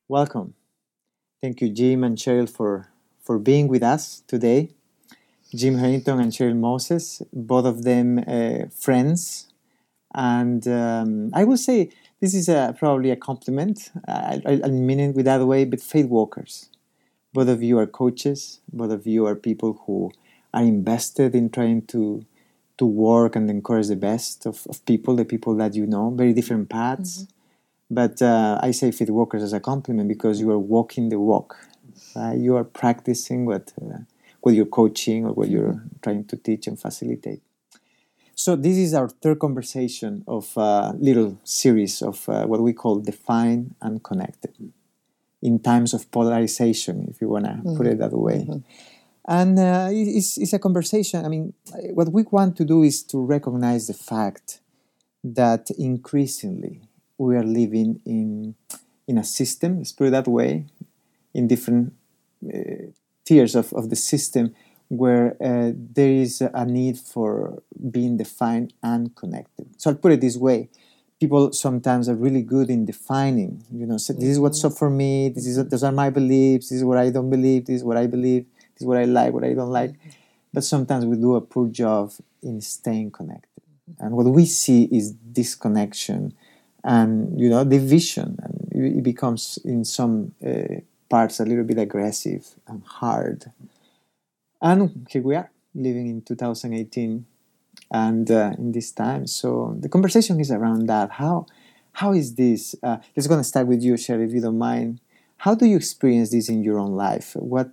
Welcome. Thank you, Jim and Cheryl, for being with us today. Jim Harrington and Cheryl Moses, both of them friends. And I will say this is probably a compliment. I mean it with that way, but faith walkers. Both of you are coaches. Both of you are people who are invested in trying to work and encourage the best of people, the people that you know, very different paths. But I say faith walkers as a compliment because you are walking the walk. You are practicing what you're coaching or what you're trying to teach and facilitate. So this is our third conversation of a little series of what we call Defined and Connected in times of polarization, if you want to put it that way. And it's a conversation. I mean, what we want to do is to recognize the fact that increasingly we are living in a system, let's put it that way, in different tiers of the system where there is a need for being defined and connected. So I'll put it this way. People sometimes are really good in defining, so this is what's up for me, those are my beliefs, this is what I don't believe, this is what I believe, this is what I like, what I don't like. But sometimes we do a poor job in staying connected. And what we see is disconnection and, division. And it becomes, in some parts, a little bit aggressive and hard. And here we are, living in 2018 and in this time. So the conversation is around that. How is this? Let's going to start with you, Sherry, if you don't mind. How do you experience this in your own life? What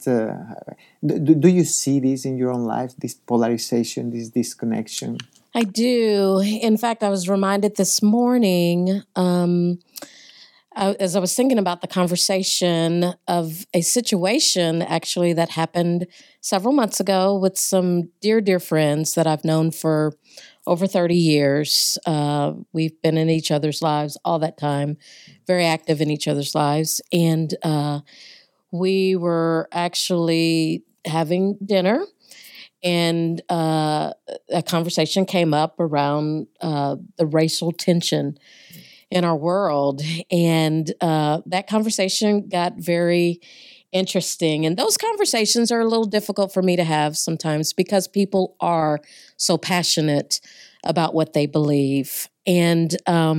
do you see this in your own life, this polarization, this disconnection? I do. In fact, I was reminded this morning, as I was thinking about the conversation, of a situation actually that happened several months ago with some dear friends that I've known for over 30 years. We've been in each other's lives all that time, very active in each other's lives. And we were actually having dinner, and a conversation came up around the racial tension in our world. And that conversation got very interesting. And those conversations are a little difficult for me to have sometimes because people are so passionate about what they believe. And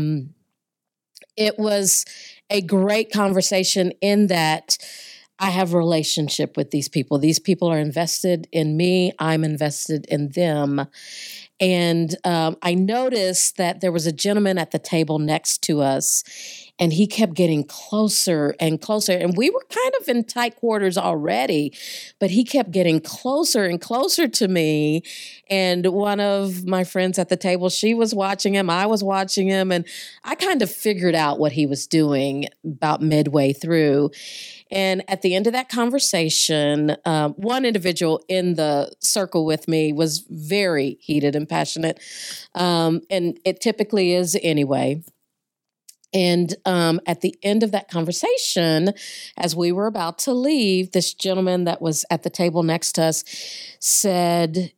it was a great conversation in that I have a relationship with these people. These people are invested in me. I'm invested in them. And I noticed that there was a gentleman at the table next to us, and he kept getting closer and closer. And we were kind of in tight quarters already, but he kept getting closer and closer to me. And one of my friends at the table, she was watching him, I was watching him, and I kind of figured out what he was doing about midway through. And at the end of that conversation, one individual in the circle with me was very heated and passionate. And it typically is anyway. And at the end of that conversation, as we were about to leave, this gentleman that was at the table next to us said,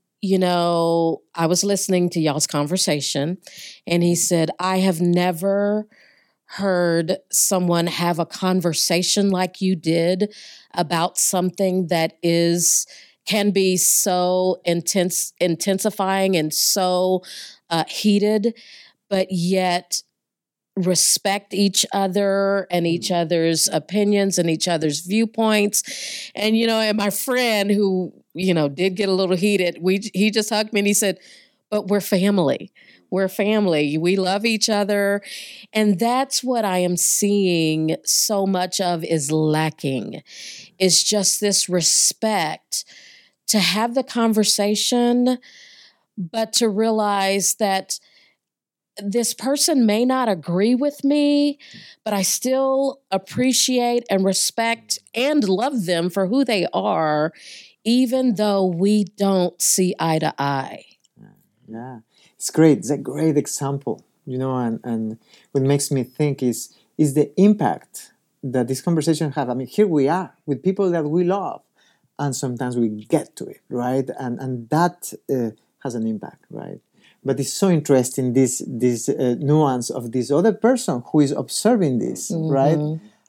I was listening to y'all's conversation, and he said, I have never heard someone have a conversation like you did about something that can be so intensifying and so heated, but yet respect each other and each other's opinions and each other's viewpoints. And, and my friend who, did get a little heated, he just hugged me and he said, but we're family. We're family. We love each other. And that's what I am seeing so much of is lacking, is just this respect to have the conversation, but to realize that this person may not agree with me, but I still appreciate and respect and love them for who they are, even though we don't see eye to eye. Yeah, it's great. It's a great example, and what makes me think is the impact that this conversation have. I mean, here we are with people that we love, and sometimes we get to it, right? And that has an impact, right? But it's so interesting, this nuance of this other person who is observing this, right?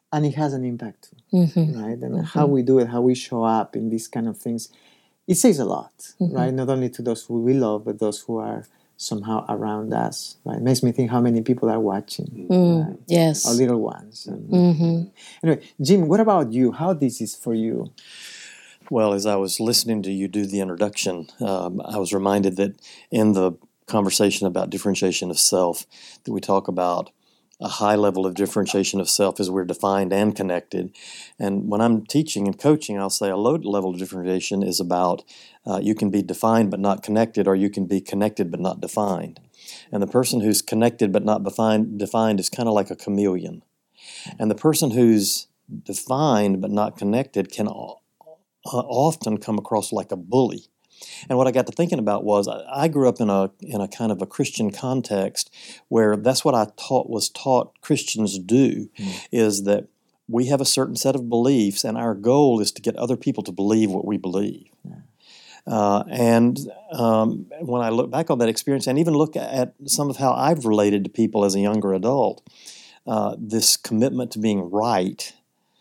and it has an impact, Mm-hmm. right? And how we do it, how we show up in these kind of things, it says a lot, right? Not only to those who we love, but those who are somehow around us, right? It makes me think how many people are watching, right? Yes. Our little ones. Anyway, Jim, what about you? How this is for you? Well, as I was listening to you do the introduction, I was reminded that in the conversation about differentiation of self, that we talk about a high level of differentiation of self as we're defined and connected. And when I'm teaching and coaching, I'll say a low level of differentiation is about you can be defined but not connected, or you can be connected but not defined. And the person who's connected but not defined is kind of like a chameleon. And the person who's defined but not connected can often come across like a bully. And what I got to thinking about was I grew up in a kind of a Christian context where that's what I was taught Christians do, is that we have a certain set of beliefs, and our goal is to get other people to believe what we believe. And when I look back on that experience and even look at some of how I've related to people as a younger adult, this commitment to being right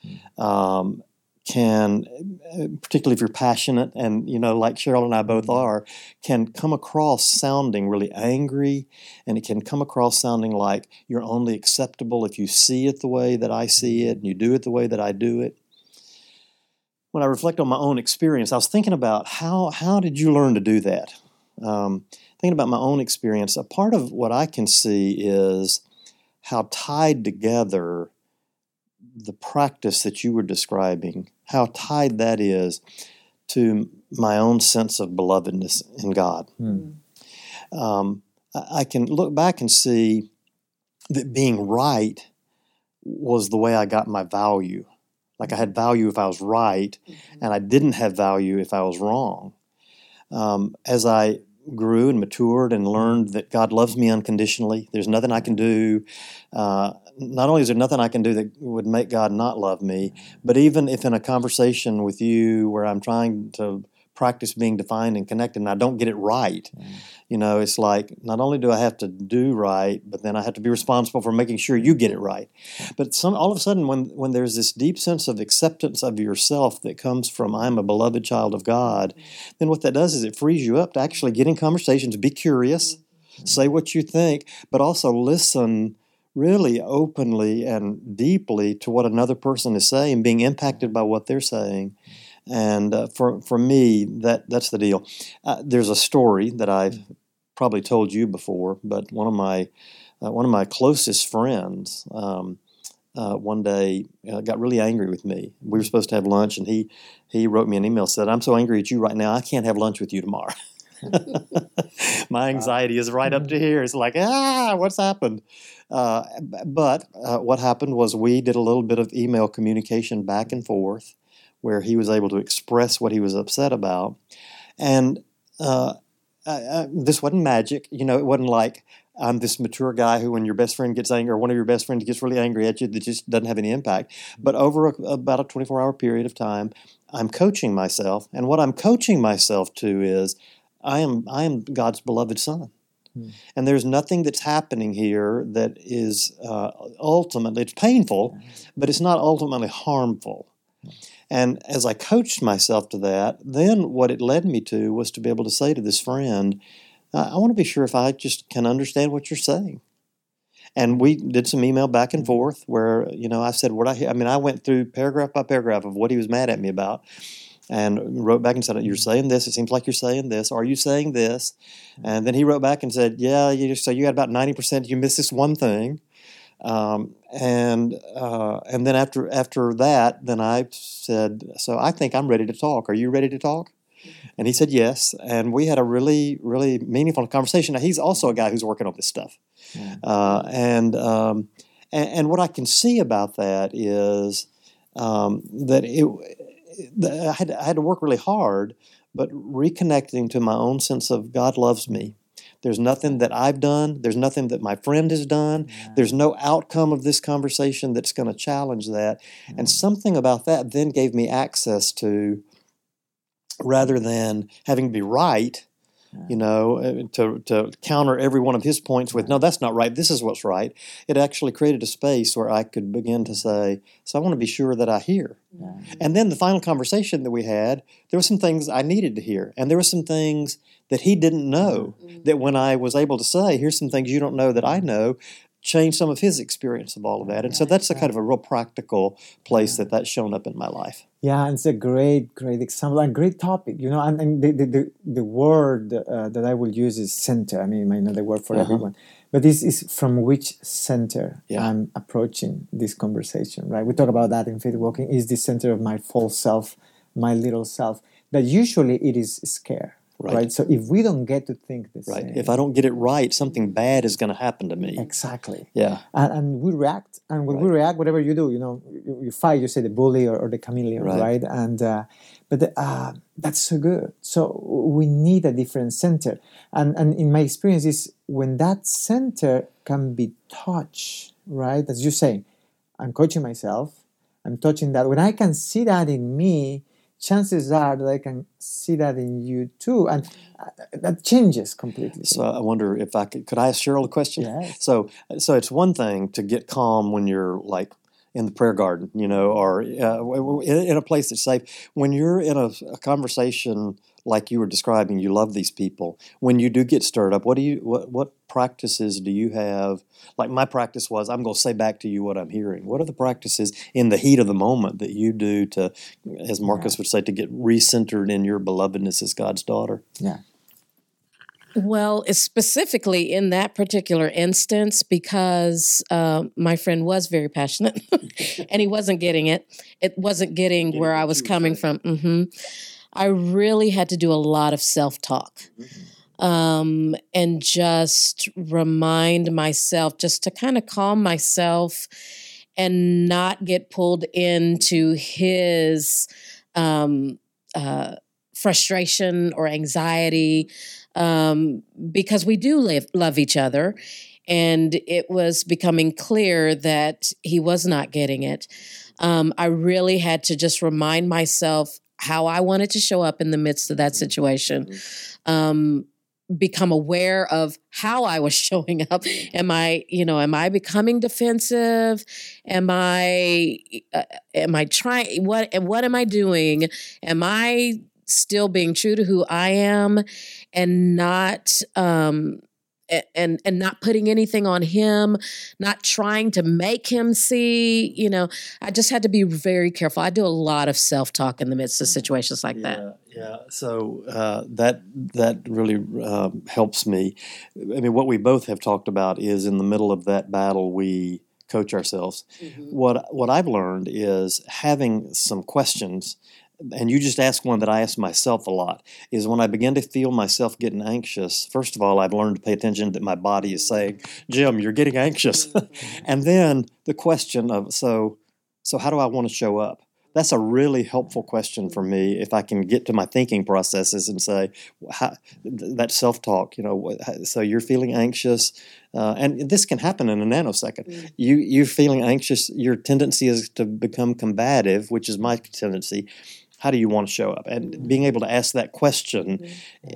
can, particularly if you're passionate and, like Cheryl and I both are, can come across sounding really angry, and it can come across sounding like you're only acceptable if you see it the way that I see it and you do it the way that I do it. When I reflect on my own experience, I was thinking about how did you learn to do that? Thinking about my own experience, a part of what I can see is how tied together the practice that you were describing, how tied that is to my own sense of belovedness in God. I can look back and see that being right was the way I got my value. Like I had value if I was right, and I didn't have value if I was wrong. As I grew and matured and learned that God loves me unconditionally, there's nothing I can do. Not only is there nothing I can do that would make God not love me, but even if in a conversation with you where I'm trying to practice being defined and connected and I don't get it right, it's like not only do I have to do right, but then I have to be responsible for making sure you get it right. But all of a sudden when there's this deep sense of acceptance of yourself that comes from I'm a beloved child of God, then what that does is it frees you up to actually get in conversations, be curious, say what you think, but also listen really openly and deeply to what another person is saying, being impacted by what they're saying. And for me, that's the deal. There's a story that I've probably told you before, but one of my closest friends one day got really angry with me. We were supposed to have lunch, and he wrote me an email, said, "I'm so angry at you right now, I can't have lunch with you tomorrow." My anxiety is right up to here. It's like, what's happened? But what happened was we did a little bit of email communication back and forth where he was able to express what he was upset about. And this wasn't magic. It wasn't like I'm this mature guy who when your best friend gets angry or one of your best friends gets really angry at you, that just doesn't have any impact. But over about a 24-hour period of time, I'm coaching myself. And what I'm coaching myself to is I am God's beloved son. And there's nothing that's happening here that is ultimately, it's painful, but it's not ultimately harmful. And as I coached myself to that, then what it led me to was to be able to say to this friend, I want to be sure if I just can understand what you're saying. And we did some email back and forth where, I said I went through paragraph by paragraph of what he was mad at me about. And wrote back and said, "You're saying this. It seems like you're saying this. Are you saying this?" And then he wrote back and said, "Yeah, so you got about 90%. You missed this one thing." And then after that, then I said, "So I think I'm ready to talk. Are you ready to talk?" And he said yes. And we had a really, really meaningful conversation. Now, he's also a guy who's working on this stuff. And what I can see about that is that I had to work really hard, but reconnecting to my own sense of God loves me. There's nothing that I've done. There's nothing that my friend has done. There's no outcome of this conversation that's going to challenge that. And something about that then gave me access to, rather than having to be right, to counter every one of his points with, no, that's not right. This is what's right. It actually created a space where I could begin to say, so I want to be sure that I hear. Yeah. And then the final conversation that we had, there were some things I needed to hear. And there were some things that he didn't know that when I was able to say, here's some things you don't know that I know, changed some of his experience of all of that. And so that's a kind of a real practical place that's shown up in my life. Yeah, it's a great example and great topic, and the word that I will use is center. I mean, it might not be the word for everyone, but this is from which center I'm approaching this conversation, right? We talk about that in Faith Walking. Is the center of my false self, my little self, that usually it is scare. Right. So if we don't get to think the same. If I don't get it right, something bad is going to happen to me. Exactly. Yeah. And we react. And when we react, whatever you do, you fight, you say the bully or the chameleon, right? And but that's so good. So we need a different center. And in my experience is when that center can be touched, right? As you say, I'm coaching myself. I'm touching that. When I can see that in me, chances are that I can see that in you too, and that changes completely. So I wonder if I could I ask Cheryl a question? Yes. So it's one thing to get calm when you're like in the prayer garden, or in a place that's safe. When you're in a conversation like you were describing, you love these people. When you do get stirred up, what practices do you have? Like my practice was, I'm going to say back to you what I'm hearing. What are the practices in the heat of the moment that you do to, as Marcus would say, to get recentered in your belovedness as God's daughter? Yeah. Well, it's specifically in that particular instance because my friend was very passionate and he wasn't getting it. It wasn't getting where I was coming from. Mm-hmm. I really had to do a lot of self-talk and just remind myself, just to kind of calm myself and not get pulled into his frustration or anxiety because we do love each other. And it was becoming clear that he was not getting it. I really had to just remind myself how I wanted to show up in the midst of that situation. Become aware of how I was showing up. Am I becoming defensive? Am I trying? What am I doing? Am I still being true to who I am, and not and not putting anything on him, not trying to make him see? I just had to be very careful. I do a lot of self-talk in the midst of situations like that. Yeah. So that really helps me. I mean, what we both have talked about is in the middle of that battle, we coach ourselves. Mm-hmm. What I've learned is having some questions. And you just asked one that I ask myself a lot, is when I begin to feel myself getting anxious, first of all, I've learned to pay attention that my body is saying, Jim, you're getting anxious. And then the question of, so how do I want to show up? That's a really helpful question for me if I can get to my thinking processes and say, that self-talk, so you're feeling anxious, and this can happen in a nanosecond. You're feeling anxious, your tendency is to become combative, which is my tendency. How do you want to show up? And being able to ask that question,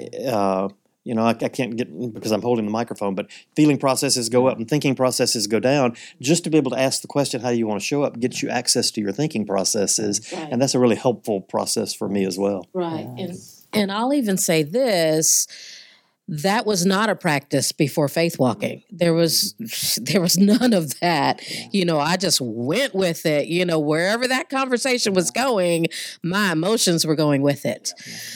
I can't get, because I'm holding the microphone, but feeling processes go up and thinking processes go down. Just to be able to ask the question, how do you want to show up, gets you access to your thinking processes. Right. And that's a really helpful process for me as well. Right. And I'll even say this, that was not a practice before Faith Walking. There was none of that. I just went with it. Wherever that conversation was going, my emotions were going with it.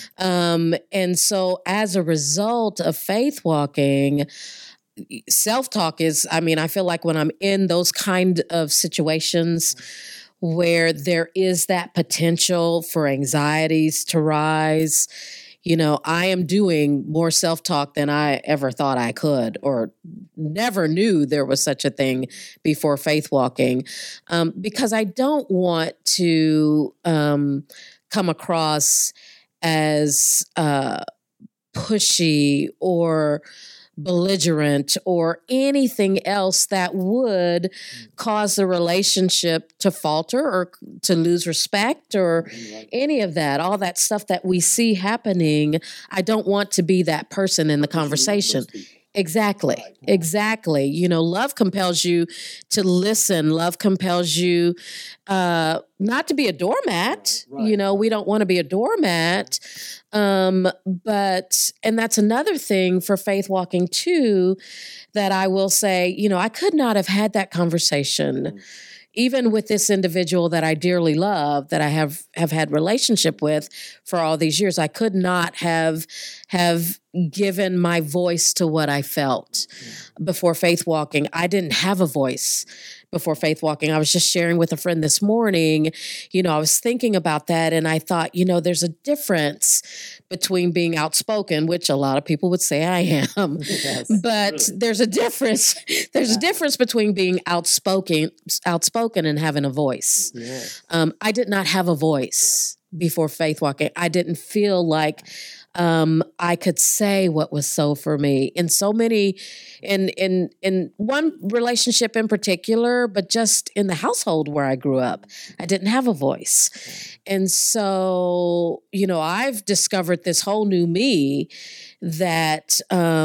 And so as a result of Faith Walking, self-talk is, I feel like when I'm in those kind of situations where there is that potential for anxieties to rise, I am doing more self-talk than I ever thought I could, or never knew there was such a thing before Faith Walking, because I don't want to come across as pushy or belligerent or anything else that would cause the relationship to falter or to lose respect or any of that, all that stuff that we see happening. I don't want to be that person in the conversation. Exactly. Right. Exactly. You know, love compels you to listen. Love compels you not to be a doormat. Right. You know, we don't want to be a doormat. But, and that's another thing for Faith Walking too, that I will say, you know, I could not have had that conversation even with this individual that I dearly love, that I have had relationship with for all these years. I could not have given my voice to what I felt before Faith Walking. I didn't have a voice before Faith Walking. I was just sharing with a friend this morning, you know, I was thinking about that and I thought, you know, there's a difference between being outspoken, which a lot of people would say I am, yes, but really. There's a difference. There's a difference between being outspoken and having a voice. Yes. I did not have a voice before Faith Walking. I didn't feel like I could say what was so for me in so many, in one relationship in particular, but just in the household where I grew up, I didn't have a voice. And so, you know, I've discovered this whole new me that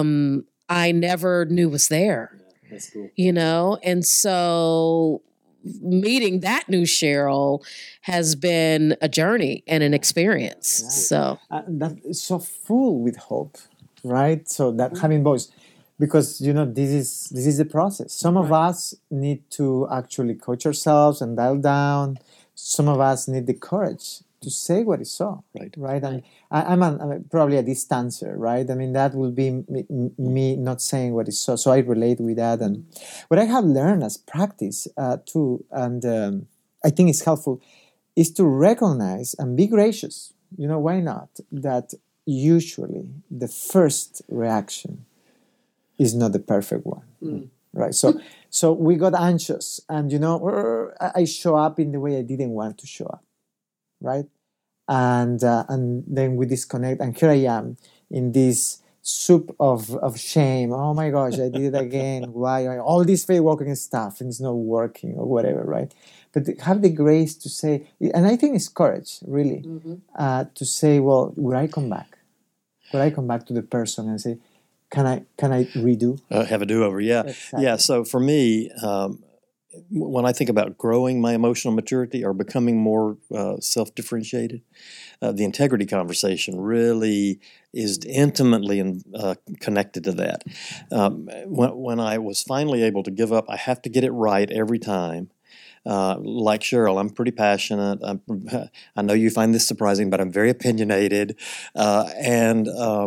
I never knew was there. Yeah, that's cool. You know, and so meeting that new Cheryl has been a journey and an experience. Right. So that is so full with hope, right? So that having voice, because you know this is the process. Some of us need to actually coach ourselves and dial down. Some of us need the courage to say what is so, right? And I'm probably a distancer, right? I mean, that will be me not saying what is so. So I relate with that. And what I have learned as practice too, and I think it's helpful, is to recognize and be gracious. You know, why not? That usually the first reaction is not the perfect one, right? So we got anxious, and you know, I show up in the way I didn't want to show up. Right, and then we disconnect, and here I am in this soup of shame. Oh my gosh, I did it again. Why? All this Faith Walking stuff and it's not working or whatever, right? But have the grace to say, and I think it's courage, really, to say, well, would I come back? Would I come back to the person and say, can I redo? Have a do-over, yeah. Exactly. Yeah, so for me, when I think about growing my emotional maturity or becoming more self-differentiated, the integrity conversation really is intimately connected to that. When I was finally able to give up, I have to get it right every time. Like Cheryl, I'm pretty passionate. I know you find this surprising, but I'm very opinionated, and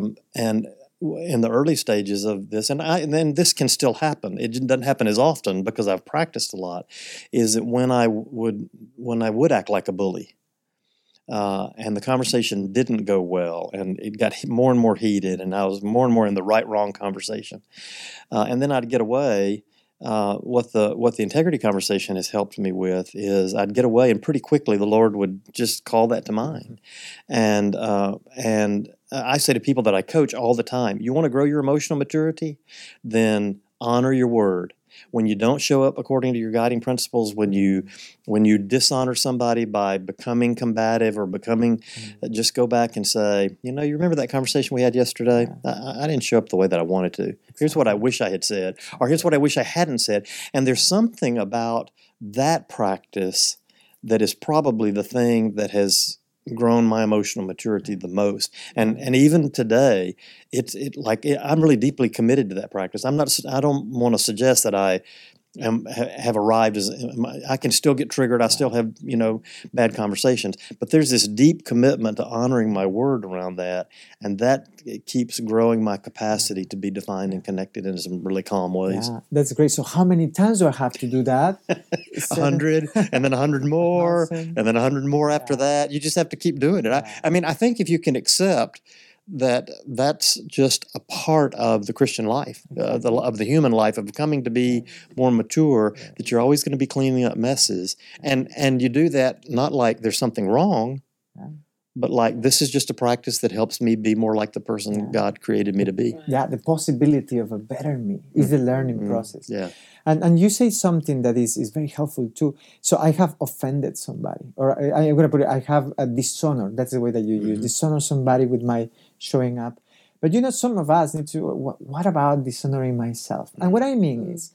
in the early stages of this, and then this can still happen. It doesn't happen as often because I've practiced a lot. Is that when I would act like a bully, and the conversation didn't go well, and it got more and more heated, and I was more and more in the right-wrong conversation, and then I'd get away. What the integrity conversation has helped me with is I'd get away, and pretty quickly the Lord would just call that to mind, and I say to people that I coach all the time, you want to grow your emotional maturity? Then honor your word. When you don't show up according to your guiding principles, when you dishonor somebody by becoming combative or just go back and say, you know, you remember that conversation we had yesterday? I didn't show up the way that I wanted to. Here's what I wish I had said, or here's what I wish I hadn't said. And there's something about that practice that is probably the thing that has grown my emotional maturity the most, and even today, I'm really deeply committed to that practice. I don't want to suggest that I have arrived I can still get triggered. I still have bad conversations, but there's this deep commitment to honoring my word around that, and that it keeps growing my capacity to be defined and connected in some really calm ways. Yeah, that's great. So how many times do I have to do that? 100, and then 100 more, and then 100 more after that. You just have to keep doing it. I mean, I think if you can accept that's just a part of the Christian life, of the human life, of coming to be more mature, that you're always going to be cleaning up messes. And you do that not like there's something wrong, but like this is just a practice that helps me be more like the person God created me to be. Yeah, the possibility of a better me is the learning process. Yeah. And you say something that is very helpful too. So I have offended somebody, or I'm going to put it, I have a dishonor. That's the way that you use dishonor somebody with my showing up. But some of us need to, what about dishonoring myself? And what I mean is,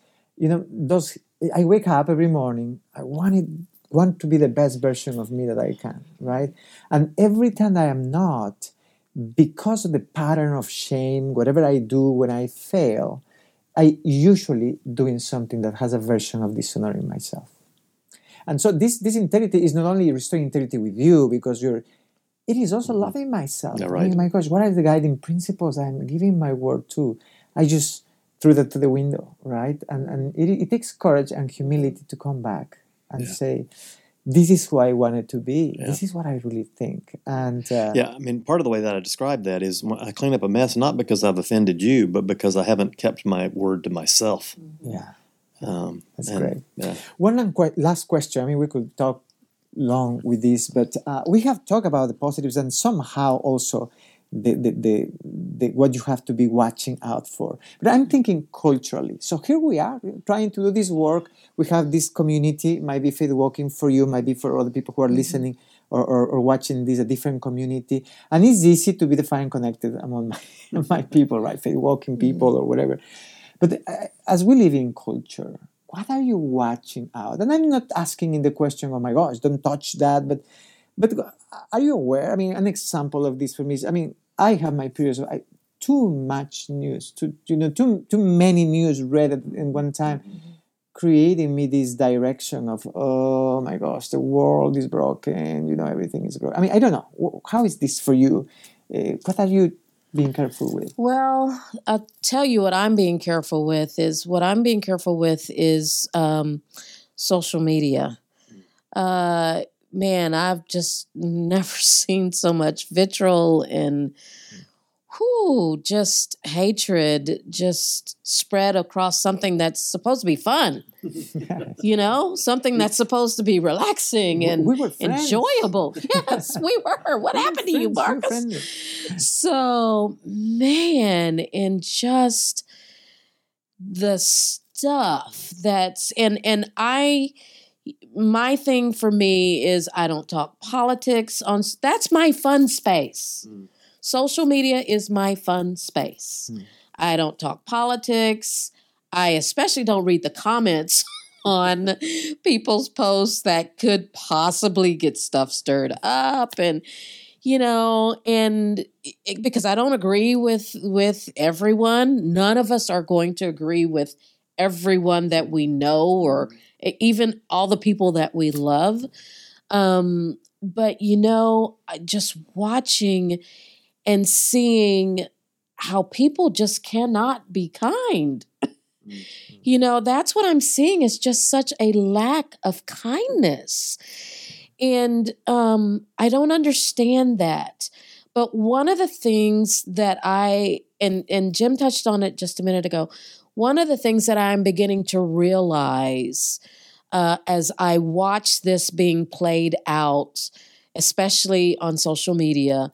I wake up every morning, I want to be the best version of me that I can, right? And every time I am not, because of the pattern of shame, whatever I do when I fail, I usually doing something that has a version of dishonoring myself. And so this integrity is not only restoring integrity with you, because it is also loving myself. Yeah, right. I mean, my gosh, what are the guiding principles I'm giving my word to? I just threw that to the window, right? And it takes courage and humility to come back and say, this is who I wanted to be. Yeah. This is what I really think. And I mean, part of the way that I describe that is I clean up a mess, not because I've offended you, but because I haven't kept my word to myself. Yeah. That's great. Yeah. One last question. I mean, we could talk long with this, but we have talked about the positives and somehow also the what you have to be watching out for. But I'm thinking culturally. So here we are trying to do this work. We have this community, might be Faith Walking for you, might be for other people who are listening or watching this, a different community. And it's easy to be defined and connected among my people, right? Faith Walking people or whatever. But as we live in culture, what are you watching out? And I'm not asking in the question, oh my gosh, don't touch that, but are you aware? I mean, an example of this for me is, I mean, I have my periods of too much news, too many news read at in one time, creating me this direction of, oh my gosh, the world is broken, everything is broken. I mean, I don't know. How is this for you? What are you being careful with? Well, I'll tell you what I'm being careful with is social media. Man, I've just never seen so much vitriol and just hatred just spread across something that's supposed to be fun. Something that's supposed to be relaxing and we were enjoyable. Yes, we were. What happened to you, Marcus? So, man, and just the stuff that's and my thing for me is I don't talk politics that's my fun space. Social media is my fun space. I don't talk politics. I especially don't read the comments on people's posts that could possibly get stuff stirred up and because I don't agree with everyone. None of us are going to agree with everyone that we know or even all the people that we love. But, just watching and seeing how people just cannot be kind. That's what I'm seeing is just such a lack of kindness. And I don't understand that. But one of the things that and Jim touched on it just a minute ago, one of the things that I'm beginning to realize as I watch this being played out, especially on social media,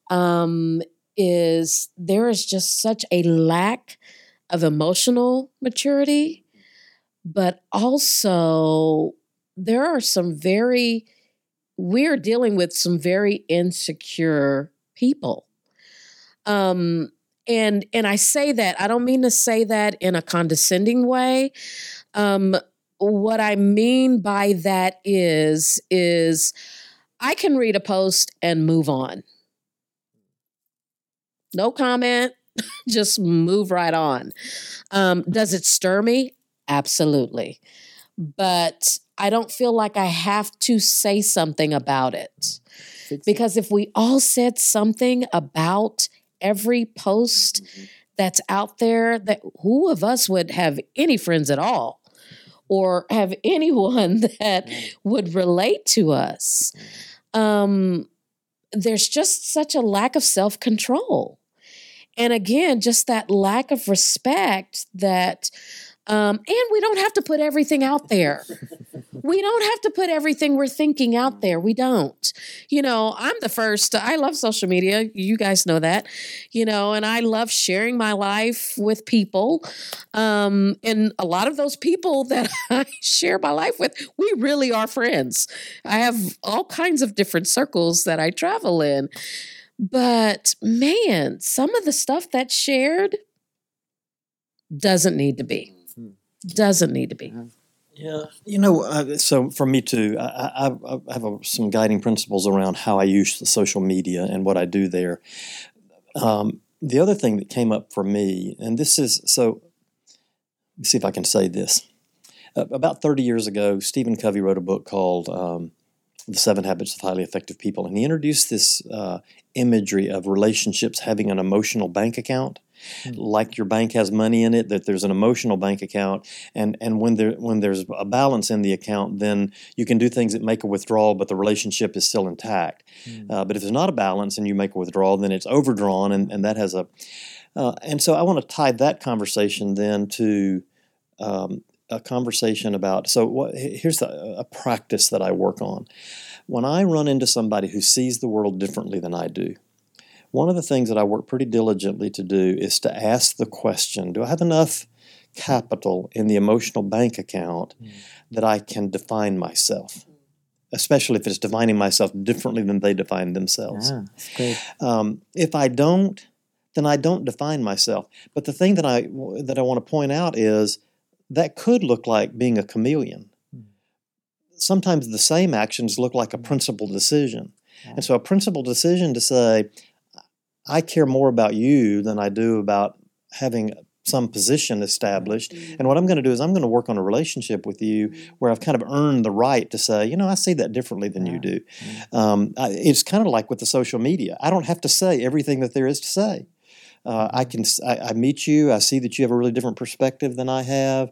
is there is just such a lack of emotional maturity, but also we're dealing with some very insecure people. And I say that, I don't mean to say that in a condescending way. What I mean by that is I can read a post and move on. No comment, just move right on. Does it stir me? Absolutely. But I don't feel like I have to say something about it. Because if we all said something about every post that's out there, that who of us would have any friends at all or have anyone that would relate to us? There's just such a lack of self-control. And again, just that lack of respect that, and we don't have to put everything out there. We don't have to put everything we're thinking out there. We don't. I'm the first. I love social media. You guys know that. And I love sharing my life with people. And a lot of those people that I share my life with, we really are friends. I have all kinds of different circles that I travel in. But man, some of the stuff that's shared doesn't need to be. Doesn't need to be. Yeah, so for me too, I have some guiding principles around how I use the social media and what I do there. The other thing that came up for me, and this is, so let's see if I can say this. About 30 years ago, Stephen Covey wrote a book called The 7 Habits of Highly Effective People, and he introduced this imagery of relationships having an emotional bank account. Like your bank has money in it, that there's an emotional bank account, and when there's a balance in the account, then you can do things that make a withdrawal, but the relationship is still intact. But if there's not a balance and you make a withdrawal, then it's overdrawn, and that has and so I want to tie that conversation then to a conversation about, here's a practice that I work on. When I run into somebody who sees the world differently than I do, one of the things that I work pretty diligently to do is to ask the question, do I have enough capital in the emotional bank account that I can define myself? Especially if it's defining myself differently than they define themselves. Yeah, that's great. If I don't, then I don't define myself. But the thing that I want to point out is that could look like being a chameleon. Sometimes the same actions look like a principled decision. And so a principled decision to say, I care more about you than I do about having some position established. And what I'm going to do is I'm going to work on a relationship with you where I've kind of earned the right to say, I see that differently than you do. It's kind of like with the social media. I don't have to say everything that there is to say. I meet you. I see that you have a really different perspective than I have.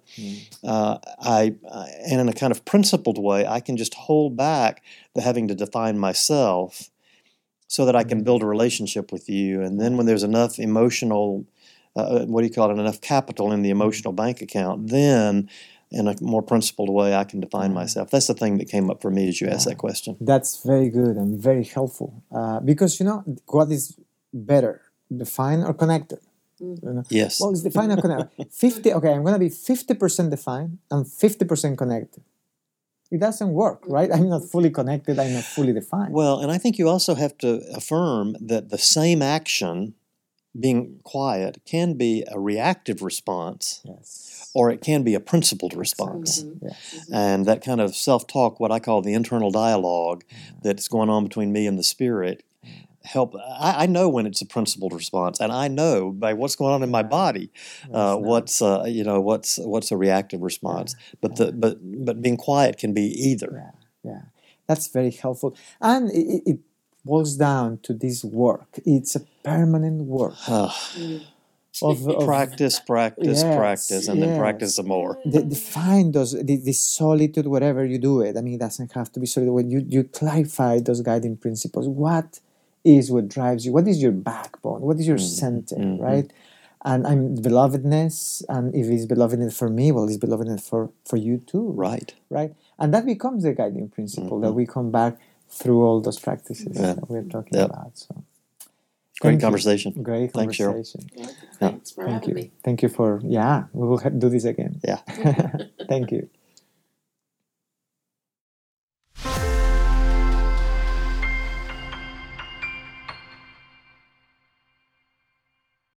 And in a kind of principled way, I can just hold back the having to define myself so that I can build a relationship with you. And then when there's enough emotional, enough capital in the emotional bank account, then in a more principled way, I can define myself. That's the thing that came up for me as you asked that question. That's very good and very helpful. Because, what is better, defined or connected? Yes. Well, it's defined or connected. I'm going to be 50% defined and 50% connected. It doesn't work, right? I'm not fully connected. I'm not fully defined. Well, and I think you also have to affirm that the same action, being quiet, can be a reactive response, or it can be a principled response. And that kind of self-talk, what I call the internal dialogue that's going on between me and the spirit, I know when it's a principled response, and I know by what's going on in my body what's a reactive response. But being quiet can be either. Yeah, that's very helpful, and it boils down to this work. It's a permanent work. Practice, and then practice some more. Define the solitude wherever you do it. I mean, it doesn't have to be solitude. When you clarify those guiding principles, what is what drives you? What is your backbone? What is your center, right? And I'm belovedness, and if it's belovedness for me, well, it's belovedness for you too. Right. And that becomes the guiding principle that we come back through all those practices that we're talking about. So, great conversation. Great conversation. Thanks for having me. Thank you for, we will do this again. Yeah. Thank you.